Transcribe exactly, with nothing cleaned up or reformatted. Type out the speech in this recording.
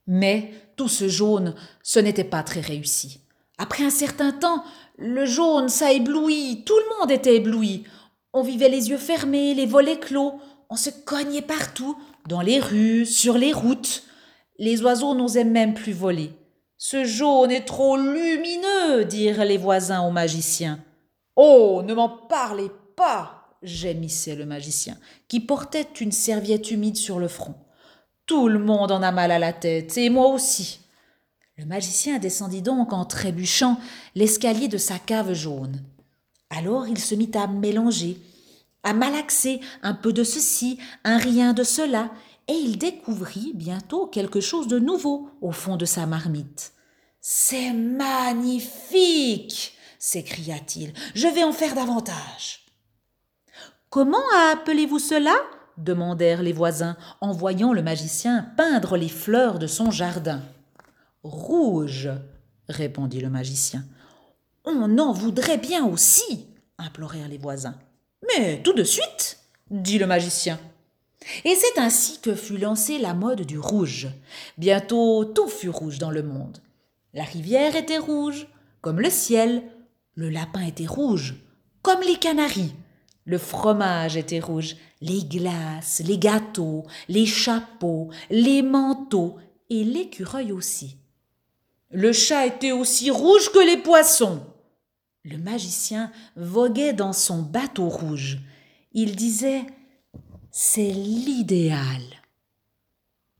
Mais tout ce jaune, ce n'était pas très réussi. Après un certain temps, le jaune, ça éblouit, tout le monde était ébloui. On vivait les yeux fermés, les volets clos, on se cognait partout, dans les rues, sur les routes. Les oiseaux n'osaient même plus voler. Ce jaune est trop lumineux, dirent les voisins au magicien. Oh, ne m'en parlez pas, gémissait le magicien, qui portait une serviette humide sur le front. Tout le monde en a mal à la tête, et moi aussi. Le magicien descendit donc en trébuchant l'escalier de sa cave jaune. Alors il se mit à mélanger, à malaxer un peu de ceci, un rien de cela, et il découvrit bientôt quelque chose de nouveau au fond de sa marmite. C'est magnifique, s'écria-t-il. Je vais en faire davantage. Comment appelez-vous cela? Demandèrent les voisins en voyant le magicien peindre les fleurs de son jardin. Rouge, répondit le magicien. On en voudrait bien aussi, implorèrent les voisins. Mais tout de suite, dit le magicien. Et c'est ainsi que fut lancée la mode du rouge. Bientôt tout fut rouge dans le monde. La rivière était rouge, comme le ciel. Le lapin était rouge, comme les canaris. Le fromage était rouge, les glaces, les gâteaux, les chapeaux, les manteaux et l'écureuil aussi. Le chat était aussi rouge que les poissons. Le magicien voguait dans son bateau rouge. Il disait « C'est l'idéal ».